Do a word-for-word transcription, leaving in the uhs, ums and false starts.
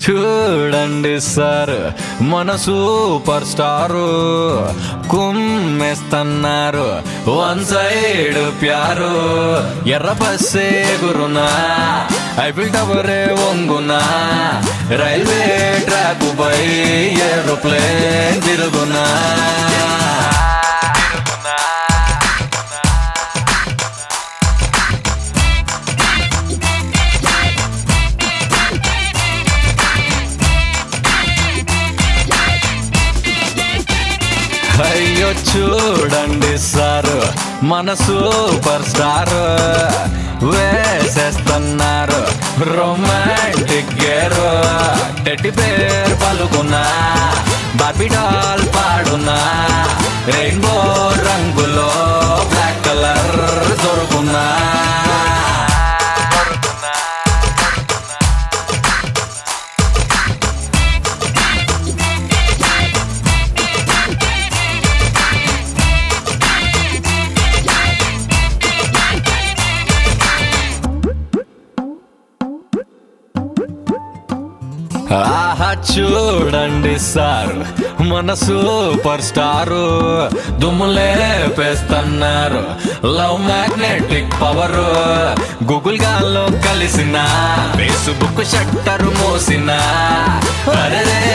చూడండి సార్ మన super star కుమ్మేస్తున్నారు వన్ సైడ్ ప్యారు ఎర్ర బస్సే గురునా ఐఫిల్ టవరే వంగునా రైల్వే ట్రాక్ పై ఏరోప్లేన్ తిరుగునా అయ్యో చూడండి సార్ మన సూపర్ స్టార్ వేసేస్తున్నారు రొమాంటిక్ గేర్ టెడ్డి పేరు పలుకున్నా బార్బీ డాల్ పాడునా రెయిన్బో రంగులో బ్లాక్ కలర్ దొరుకున్నా ఆహా చూడండి సార్ మన సూపర్ స్టారు దుమ్ములేపేస్తున్నారు లవ్ మ్యాగ్నెటిక్ పవర్ గూగుల్ గాల్లో కలిసిన ఫేస్బుక్ షట్టర్ మోసిన అరే